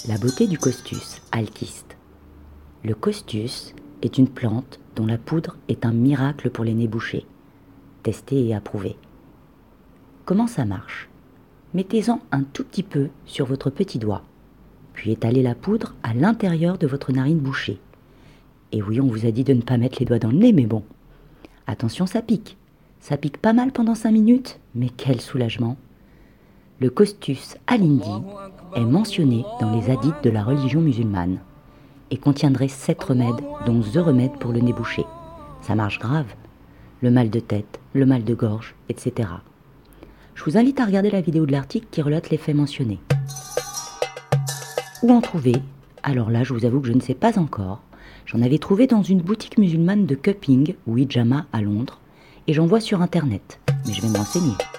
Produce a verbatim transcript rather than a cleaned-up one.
La beauté du costus, alkiste. Le costus est une plante dont la poudre est un miracle pour les nez bouchés. Testé et approuvé. Comment ça marche? Mettez-en un tout petit peu sur votre petit doigt, puis étalez la poudre à l'intérieur de votre narine bouchée. Et oui, on vous a dit de ne pas mettre les doigts dans le nez, mais bon. Attention, ça pique. Ça pique pas mal pendant cinq minutes, mais quel soulagement! Le costus alindi est mentionné dans les hadiths de la religion musulmane et contiendrait sept remèdes, dont The Remède pour le nez bouché. Ça marche grave. Le mal de tête, le mal de gorge, et cetera. Je vous invite à regarder la vidéo de l'article qui relate les faits mentionnés. Où en trouver? Alors là, je vous avoue que je ne sais pas encore. J'en avais trouvé dans une boutique musulmane de cupping ou hijama à Londres et j'en vois sur internet. Mais je vais me renseigner.